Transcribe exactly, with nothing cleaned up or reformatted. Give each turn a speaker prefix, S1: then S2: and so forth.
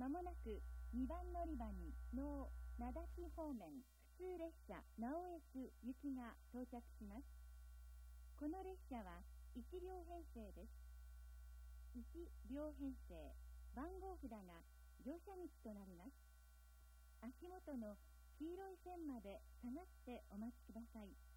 S1: まもなくにばん乗り場に能灘木方面普通列車直江津行きが到着します。この列車はいち両編成です。いち両編成、番号札が乗車口となります。足元の黄色い線まで下がってお待ちください。